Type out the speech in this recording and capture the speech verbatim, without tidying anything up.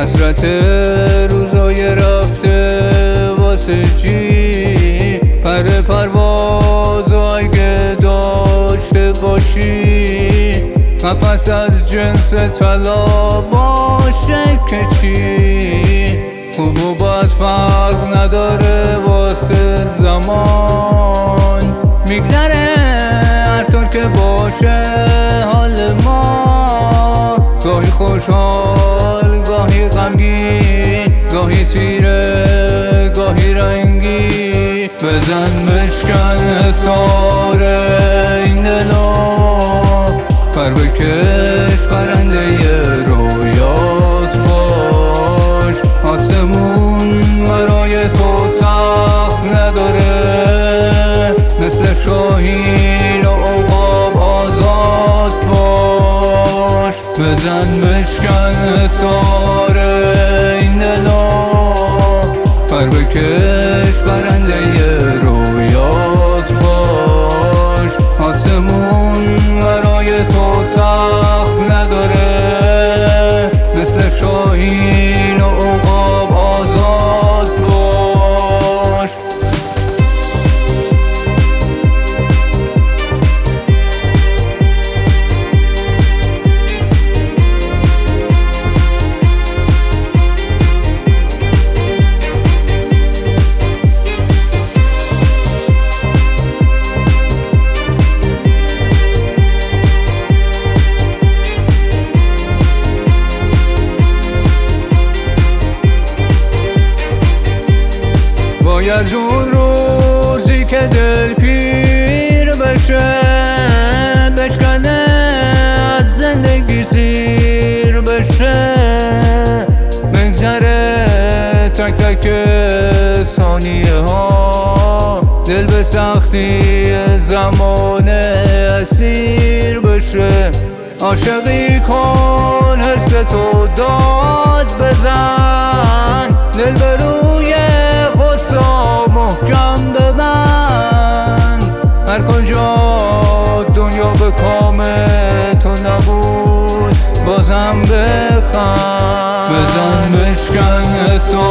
حسرت روزای رفته واسه چی؟ پر پرواز اگه داشته باشی، قفس از جنس طلا باشه که چی؟ خوب و بد فرق نداره واسه زمان، میگذره هر طور که باشه حال ما، گاهی خوشحال گاهی غمگین، گاهی تیره گاهی رنگی. بزن بشکن حصار این دلا، پر بکش پرنده رویات باش، آسمون برای تو سقف نداره، مثل شاهین و عقاب آزاد باش. بزن بشکن حصار این دلا، پر بکش پرنده رویات باش، آسمون برای تو سقف نداره، مثل شاهین و عقاب آزاد باش. باید اون روزی که دل پیر بشه، بشکنه از زندگی سیر بشه، بگذره تک تک ثانیه ها، دل به سختی زمان اسیر بشه. عاشقی کن حس تو داد بزن، دل به روی محکم ببند، هر کجا دنیا به کام تو نبود بازم بخند. بزن بشکن